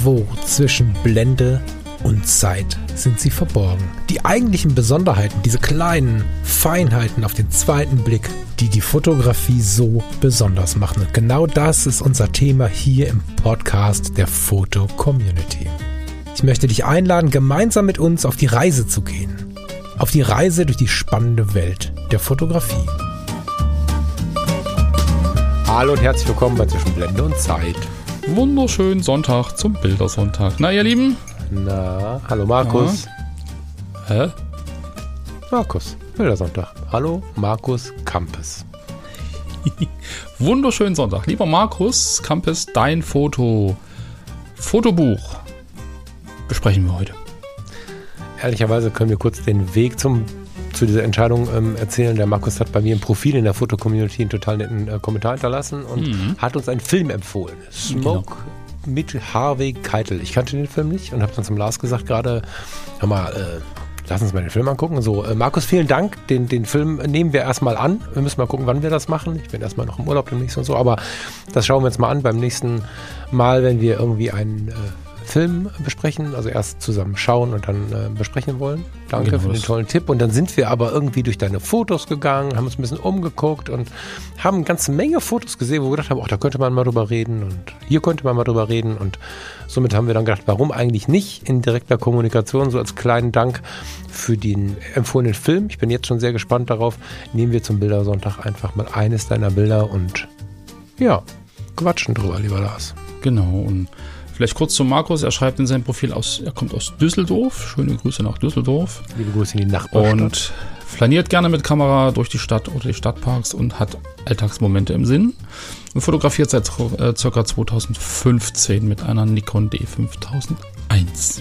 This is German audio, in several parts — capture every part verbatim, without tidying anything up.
Irgendwo zwischen Blende und Zeit sind sie verborgen. Die eigentlichen Besonderheiten, diese kleinen Feinheiten auf den zweiten Blick, die die Fotografie so besonders machen. Und genau das ist unser Thema hier im Podcast der Foto-Community. Ich möchte dich einladen, gemeinsam mit uns auf die Reise zu gehen. Auf die Reise durch die spannende Welt der Fotografie. Hallo und herzlich willkommen bei Zwischen Blende und Zeit. Wunderschönen Sonntag zum Bildersonntag. Na, ihr Lieben? Na, hallo Markus. Ja. Hä? Markus, Bildersonntag. Hallo Markus Kampes. Wunderschönen Sonntag. Lieber Markus Kampes, dein Foto, Fotobuch besprechen wir heute. Ehrlicherweise können wir kurz den Weg zum, zu dieser Entscheidung ähm, erzählen. Der Markus hat bei mir im Profil in der Foto-Community einen total netten äh, Kommentar hinterlassen und mhm. hat uns einen Film empfohlen. Smoke genau. mit Harvey Keitel. Ich kannte den Film nicht und habe dann zum Lars gesagt gerade, hör mal, äh, lass uns mal den Film angucken. So, äh, Markus, vielen Dank. Den, den Film nehmen wir erstmal an. Wir müssen mal gucken, wann wir das machen. Ich bin erstmal noch im Urlaub demnächst und so, aber das schauen wir uns mal an beim nächsten Mal, wenn wir irgendwie einen äh, Film besprechen, also erst zusammen schauen und dann äh, besprechen wollen. Danke genau, für den tollen Tipp. Und dann sind wir aber irgendwie durch deine Fotos gegangen, haben uns ein bisschen umgeguckt und haben eine ganze Menge Fotos gesehen, wo wir gedacht haben, ach, da könnte man mal drüber reden und hier könnte man mal drüber reden. Und somit haben wir dann gedacht, warum eigentlich nicht in direkter Kommunikation, so als kleinen Dank für den empfohlenen Film. Ich bin jetzt schon sehr gespannt darauf. Nehmen wir zum Bildersonntag einfach mal eines deiner Bilder und ja, quatschen drüber, lieber Lars. Genau, und vielleicht kurz zu Markus. Er schreibt in seinem Profil aus, er kommt aus Düsseldorf. Schöne Grüße nach Düsseldorf. Liebe Grüße in die Nachbarstadt. Und flaniert gerne mit Kamera durch die Stadt oder die Stadtparks und hat Alltagsmomente im Sinn. Und fotografiert seit äh, ca. zweitausendfünfzehn mit einer Nikon D fünftausendeins.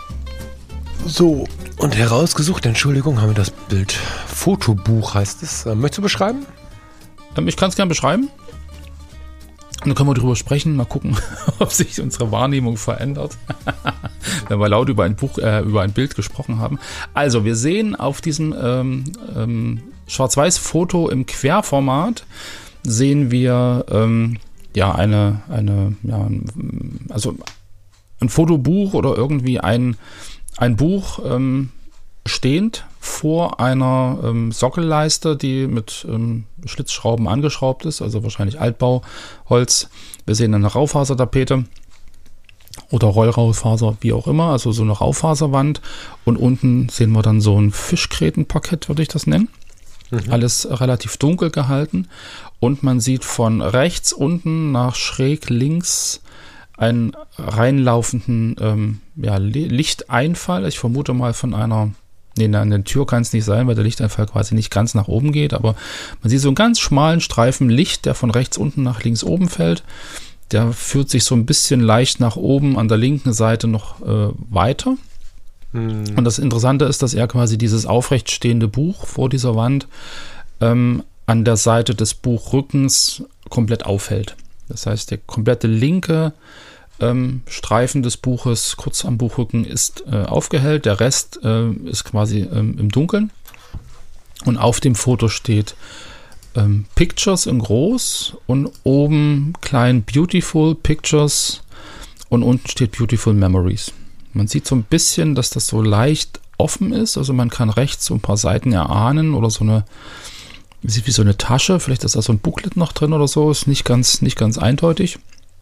So, und herausgesucht, Entschuldigung, haben wir das Bild. Fotobuch heißt es. Äh, möchtest du beschreiben? Ähm, ich kann es gerne beschreiben. Und dann können wir drüber sprechen, mal gucken, ob sich unsere Wahrnehmung verändert, wenn wir laut über ein Buch, äh, über ein Bild gesprochen haben. Also, wir sehen auf diesem ähm, ähm, Schwarz-Weiß-Foto im Querformat, sehen wir ähm, ja eine, eine ja, also ein Fotobuch oder irgendwie ein, ein Buch ähm, stehend vor einer ähm, Sockelleiste, die mit ähm, Schlitzschrauben angeschraubt ist, also wahrscheinlich Altbauholz. Wir sehen eine Raufasertapete oder Rollraufaser, wie auch immer, also so eine Raufaserwand. Und unten sehen wir dann so ein Fischgrätenparkett, würde ich das nennen. Mhm. Alles relativ dunkel gehalten. Und man sieht von rechts unten nach schräg links einen reinlaufenden ähm, ja, Lichteinfall. Ich vermute mal von einer Nee, an der Tür kann es nicht sein, weil der Lichteinfall quasi nicht ganz nach oben geht, aber man sieht so einen ganz schmalen Streifen Licht, der von rechts unten nach links oben fällt. Der führt sich so ein bisschen leicht nach oben an der linken Seite noch äh, weiter. Hm. Und das Interessante ist, dass er quasi dieses aufrecht stehende Buch vor dieser Wand ähm, an der Seite des Buchrückens komplett aufhält. Das heißt, der komplette linke Ähm, Streifen des Buches kurz am Buchrücken ist äh, aufgehellt, der Rest äh, ist quasi ähm, im Dunkeln und auf dem Foto steht ähm, Pictures in groß und oben klein Beautiful Pictures und unten steht Beautiful Memories. Man sieht so ein bisschen, dass das so leicht offen ist, also man kann rechts so ein paar Seiten erahnen oder so eine, sieht wie so eine Tasche, vielleicht ist da so ein Booklet noch drin oder so, ist nicht ganz, nicht ganz eindeutig.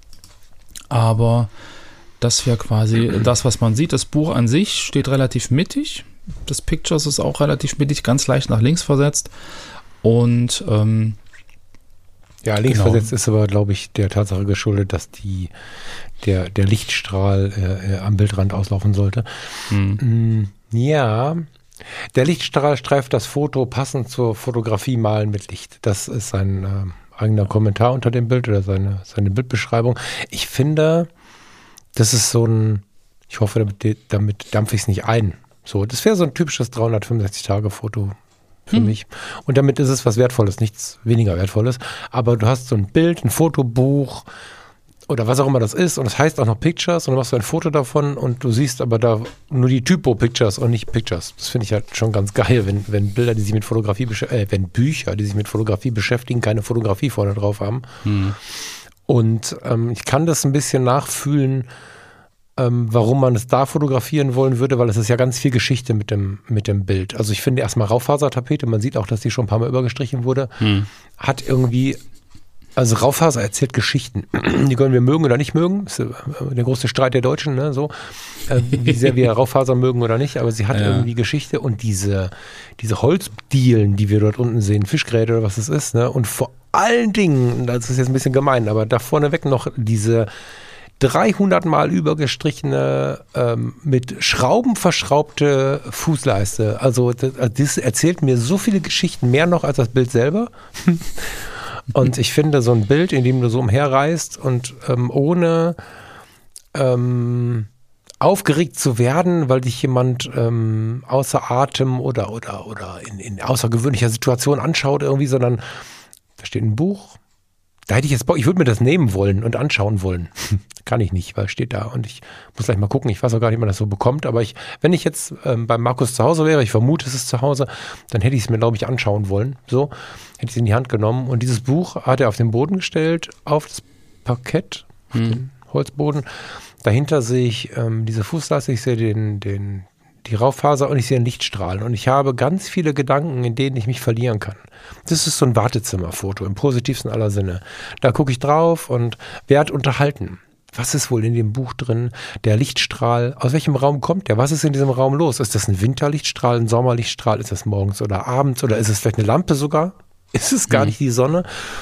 Aber das wäre quasi das, was man sieht. Das Buch an sich steht relativ mittig. Das Pictures ist auch relativ mittig, ganz leicht nach links versetzt. Und ähm, ja, links genau. versetzt ist aber, glaube ich, der Tatsache geschuldet, dass die, der, der Lichtstrahl äh, am Bildrand auslaufen sollte. Hm. Ja, der Lichtstrahl streift das Foto passend zur Fotografie Malen mit Licht. Das ist ein äh, eigener Kommentar unter dem Bild oder seine, seine Bildbeschreibung. Ich finde, das ist so ein, ich hoffe, damit, damit dampfe ich es nicht ein. So, das wäre so ein typisches dreihundertfünfundsechzig-Tage-Foto für hm. mich. Und damit ist es was Wertvolles, nichts weniger Wertvolles. Aber du hast so ein Bild, ein Fotobuch oder was auch immer das ist und es heißt auch noch Pictures und dann machst du ein Foto davon und du siehst aber da nur die Typo-Pictures und nicht Pictures. Das finde ich halt schon ganz geil, wenn, wenn Bilder, die sich mit Fotografie, äh, wenn Bücher, die sich mit Fotografie beschäftigen, keine Fotografie vorne drauf haben. Hm. Und ähm, ich kann das ein bisschen nachfühlen, ähm, warum man es da fotografieren wollen würde, weil es ist ja ganz viel Geschichte mit dem, mit dem Bild. Also ich finde erstmal Raufasertapete, man sieht auch, dass die schon ein paar Mal übergestrichen wurde, hm. hat irgendwie, also Raufaser erzählt Geschichten. Die können wir mögen oder nicht mögen. Das ist der große Streit der Deutschen, ne, so. Äh, wie sehr wir Raufaser mögen oder nicht, aber sie hat ja. irgendwie Geschichte und diese, diese Holzdielen, die wir dort unten sehen, Fischgräte oder was es ist, ne, und vor allen Dingen, das ist jetzt ein bisschen gemein, aber da vorneweg noch diese dreihundert Mal übergestrichene, ähm, mit Schrauben verschraubte Fußleiste. Also das, das erzählt mir so viele Geschichten, mehr noch als das Bild selber. Und ich finde, so ein Bild, in dem du so umherreist und ähm, ohne ähm, aufgeregt zu werden, weil dich jemand ähm, außer Atem oder, oder, oder in, in außergewöhnlicher Situation anschaut irgendwie, sondern da steht ein Buch. Da hätte ich jetzt Bock, ich würde mir das nehmen wollen und anschauen wollen. Kann ich nicht, weil es steht da und ich muss gleich mal gucken. Ich weiß auch gar nicht, wie man das so bekommt, aber ich, wenn ich jetzt ähm, bei Markus zu Hause wäre, ich vermute, es ist zu Hause, dann hätte ich es mir, glaube ich, anschauen wollen. So, hätte ich es in die Hand genommen und dieses Buch hat er auf den Boden gestellt, auf das Parkett, auf hm. den Holzboden. Dahinter sehe ich ähm, diese Fußleiste, ich sehe den, den, die Raufaser und ich sehe einen Lichtstrahl und ich habe ganz viele Gedanken, in denen ich mich verlieren kann. Das ist so ein Wartezimmerfoto im positivsten aller Sinne. Da gucke ich drauf und wer hat unterhalten? Was ist wohl in dem Buch drin? Der Lichtstrahl, aus welchem Raum kommt der? Was ist in diesem Raum los? Ist das ein Winterlichtstrahl, ein Sommerlichtstrahl? Ist das morgens oder abends? Oder ist es vielleicht eine Lampe sogar? Ist es gar mhm. nicht die Sonne?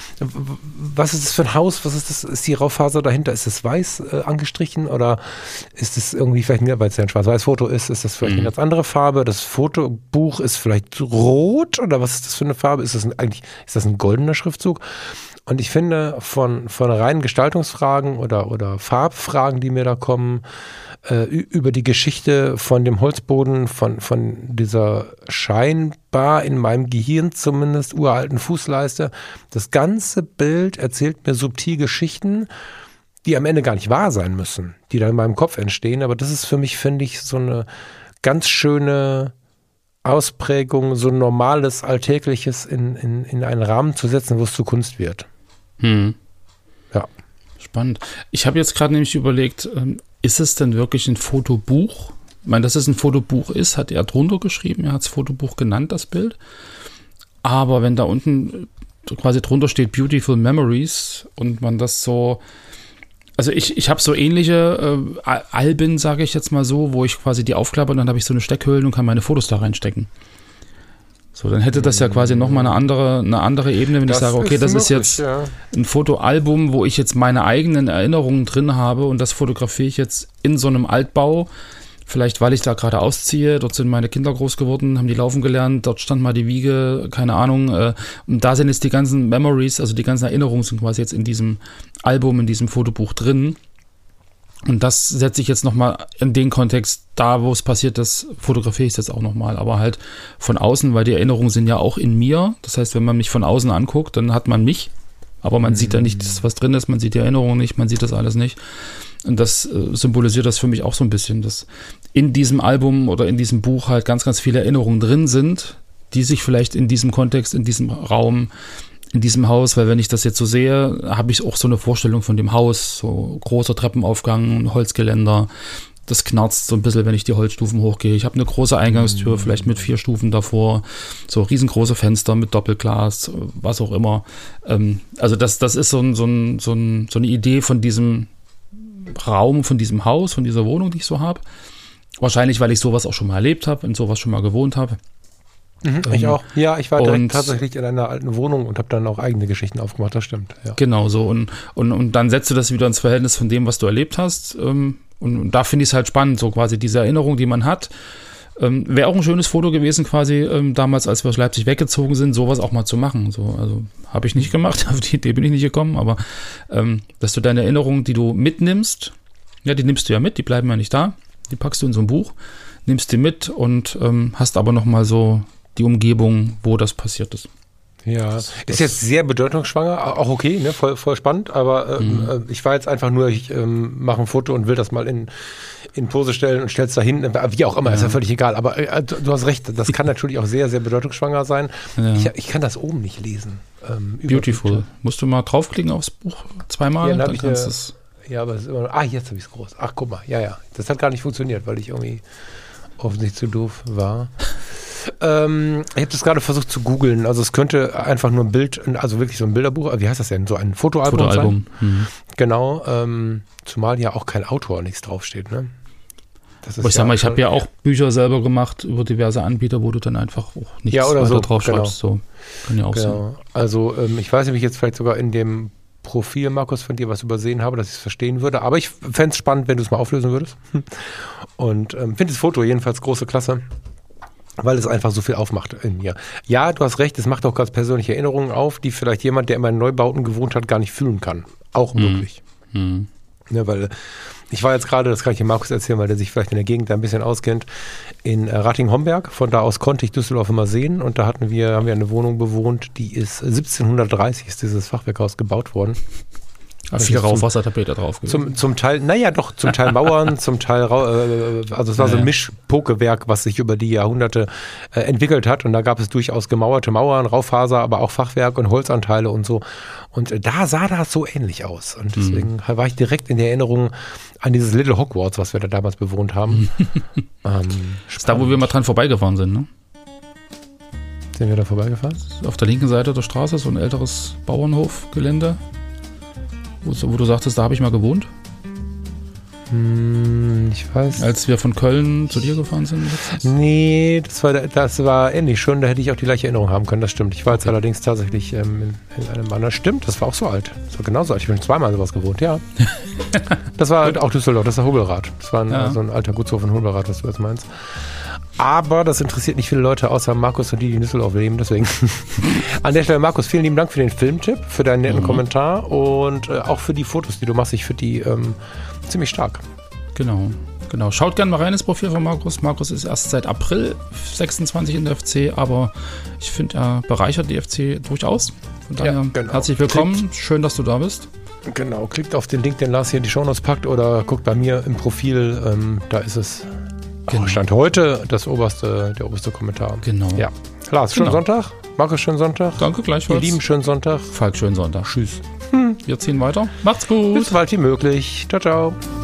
Was ist das für ein Haus? Was ist das? Ist die Raufaser dahinter? Ist das weiß äh, angestrichen oder ist es irgendwie vielleicht, weil es ja ein Schwarz-Weiß-Foto ist, ist das vielleicht mhm. eine ganz andere Farbe? Das Fotobuch ist vielleicht rot oder was ist das für eine Farbe? Ist das ein, eigentlich, ist das ein goldener Schriftzug? Und ich finde, von, von reinen Gestaltungsfragen oder, oder Farbfragen, die mir da kommen, äh, über die Geschichte von dem Holzboden, von, von dieser scheinbar in meinem Gehirn zumindest uralten Fußleiste, das ganze Bild erzählt mir subtil Geschichten, die am Ende gar nicht wahr sein müssen, die da in meinem Kopf entstehen. Aber das ist für mich, finde ich, so eine ganz schöne Ausprägung, so ein normales, Alltägliches in, in, in einen Rahmen zu setzen, wo es zu Kunst wird. Hm. Ja. Spannend. Ich habe jetzt gerade nämlich überlegt, ähm, ist es denn wirklich ein Fotobuch? Ich meine, dass es ein Fotobuch ist, hat er drunter geschrieben. Er hat es Fotobuch genannt, das Bild. Aber wenn da unten quasi drunter steht Beautiful Memories und man das so, also ich, ich habe so ähnliche äh, Alben, sage ich jetzt mal so, wo ich quasi die aufklappe und dann habe ich so eine Steckhöhle und kann meine Fotos da reinstecken. So, dann hätte das ja quasi nochmal eine andere, eine andere Ebene, wenn das ich sage, okay, ist das möglich, ist jetzt ja. ein Fotoalbum, wo ich jetzt meine eigenen Erinnerungen drin habe und das fotografiere ich jetzt in so einem Altbau. Vielleicht, weil ich da gerade ausziehe, dort sind meine Kinder groß geworden, haben die laufen gelernt, dort stand mal die Wiege, keine Ahnung. Äh, und da sind jetzt die ganzen Memories, also die ganzen Erinnerungen sind quasi jetzt in diesem Album, in diesem Fotobuch drin. Und das setze ich jetzt nochmal in den Kontext, da wo es passiert ist, fotografiere ich es jetzt auch nochmal, aber halt von außen, weil die Erinnerungen sind ja auch in mir. Das heißt, wenn man mich von außen anguckt, dann hat man mich, aber man mhm. sieht da nicht, was drin ist, man sieht die Erinnerungen nicht, man sieht das alles nicht. Und das äh, symbolisiert das für mich auch so ein bisschen, dass in diesem Album oder in diesem Buch halt ganz, ganz viele Erinnerungen drin sind, die sich vielleicht in diesem Kontext, in diesem Raum, in diesem Haus, weil wenn ich das jetzt so sehe, habe ich auch so eine Vorstellung von dem Haus, so großer Treppenaufgang, Holzgeländer, das knarzt so ein bisschen, wenn ich die Holzstufen hochgehe. Ich habe eine große Eingangstür, vielleicht mit vier Stufen davor, so riesengroße Fenster mit Doppelglas, was auch immer. Ähm, also das, das ist so, ein, so, ein, so, ein, so eine Idee von diesem Raum, von diesem Haus, von dieser Wohnung, die ich so habe. Wahrscheinlich, weil ich sowas auch schon mal erlebt habe, in sowas schon mal gewohnt habe. Mhm, ich ähm, auch. Ja, ich war direkt tatsächlich in einer alten Wohnung und habe dann auch eigene Geschichten aufgemacht, das stimmt. Ja. Genau so. Und, und, und dann setzt du das wieder ins Verhältnis von dem, was du erlebt hast. Ähm, und, und da finde ich es halt spannend, so quasi diese Erinnerung, die man hat. Ähm, wäre auch ein schönes Foto gewesen, quasi ähm, damals, als wir aus Leipzig weggezogen sind, sowas auch mal zu machen. So, also habe ich nicht gemacht, auf die Idee bin ich nicht gekommen, aber ähm, dass du deine Erinnerungen, die du mitnimmst, ja, die nimmst du ja mit, die bleiben ja nicht da, die packst du in so ein Buch, nimmst die mit und ähm, hast aber nochmal so die Umgebung, wo das passiert ist. Ja, das, ist jetzt sehr bedeutungsschwanger, auch okay, ne, voll, voll spannend, aber ähm, mhm. ich war jetzt einfach nur, ich ähm, mache ein Foto und will das mal in, in Pose stellen und stell's da hin, wie auch immer, ja. Ist ja völlig egal, aber äh, du hast recht, das kann natürlich auch sehr, sehr bedeutungsschwanger sein. Ja. Ich, ich kann das oben nicht lesen. Ähm, Beautiful. Musst du mal draufklicken aufs Buch zweimal, ja, dann, dann kannst du es. Ja, aber es ist immer noch, ah, jetzt habe ich es groß. Ach, guck mal, ja, ja. Das hat gar nicht funktioniert, weil ich irgendwie offensichtlich zu doof war. ähm, ich habe das gerade versucht zu googeln. Also es könnte einfach nur ein Bild, also wirklich so ein Bilderbuch, wie heißt das denn? So ein Fotoalbum, Fotoalbum. sein. Mhm. Genau, ähm, zumal ja auch kein Autor nichts draufsteht, ne? Das ist Aber ich ja sag mal, ich habe ja auch Bücher selber gemacht über diverse Anbieter, wo du dann einfach auch nichts ja, oder weiter so, drauf genau. schreibst. So kann ja auch genau. sein. Also ähm, ich weiß nicht, ob ich jetzt vielleicht sogar in dem Profil, Markus, von dir was übersehen habe, dass ich es verstehen würde. Aber ich fände es spannend, wenn du es mal auflösen würdest. Und ähm, finde das Foto jedenfalls große Klasse, weil es einfach so viel aufmacht in mir. Ja, du hast recht, es macht auch ganz persönliche Erinnerungen auf, die vielleicht jemand, der immer in Neubauten gewohnt hat, gar nicht fühlen kann. Auch möglich. Mhm. Ja, weil ich war jetzt gerade, das kann ich dem Markus erzählen, weil der sich vielleicht in der Gegend da ein bisschen auskennt, in Ratingen-Homberg. Von da aus konnte ich Düsseldorf immer sehen und da hatten wir, haben wir eine Wohnung bewohnt, die ist siebzehnhundertdreißig ist dieses Fachwerkhaus gebaut worden. Also viel Rauchwassertapete drauf gewesen. Zum, zum Teil, naja doch, zum Teil Mauern, zum Teil, äh, also es war ja, so ein Mischpokewerk, was sich über die Jahrhunderte äh, entwickelt hat und da gab es durchaus gemauerte Mauern, Raufaser, aber auch Fachwerk und Holzanteile und so und äh, da sah das so ähnlich aus und deswegen mhm. war ich direkt in der Erinnerung an dieses Little Hogwarts, was wir da damals bewohnt haben. ähm, ist da, wo wir mal dran vorbeigefahren sind, ne? Sind wir da vorbeigefahren? Auf der linken Seite der Straße, so ein älteres Bauernhofgelände. Wo, wo du sagtest, da habe ich mal gewohnt? Hm, ich weiß. Als wir von Köln zu dir gefahren sind letztens? Nee, das war, das war ähnlich schon. Da hätte ich auch die gleiche Erinnerung haben können, das stimmt. Ich war jetzt okay. allerdings tatsächlich ähm, in, in einem anderen. Stimmt, das war auch so alt. Das war genauso alt. Ich bin zweimal sowas gewohnt, ja. Das war auch Düsseldorf, das war Hobelrad. Das war ein, ja. so ein alter Gutshof in Hobelrad, was du jetzt meinst. Aber das interessiert nicht viele Leute, außer Markus und die, die in Düsseldorf leben. Deswegen an der Stelle, Markus, vielen lieben Dank für den Filmtipp, für deinen netten mhm. Kommentar und äh, auch für die Fotos, die du machst. Ich finde die ähm, ziemlich stark. Genau, genau. Schaut gerne mal rein ins Profil von Markus. Markus ist erst seit April sechsundzwanzig in der F C, aber ich finde, er bereichert die F C durchaus. Von daher ja, genau. Herzlich willkommen. Klickt, Schön, dass du da bist. Genau, klickt auf den Link, den Lars hier in die Shownotes packt oder guckt bei mir im Profil. Ähm, da ist es. Genau. Stand heute das oberste, der oberste Kommentar. Genau. Ja. Lars, schönen genau. Sonntag. Markus, schönen Sonntag. Danke, gleichfalls. Ihr Lieben, schönen Sonntag. Falk, schönen Sonntag. Tschüss. Hm. Wir ziehen weiter. Macht's gut. Bis bald wie möglich. Ciao, ciao.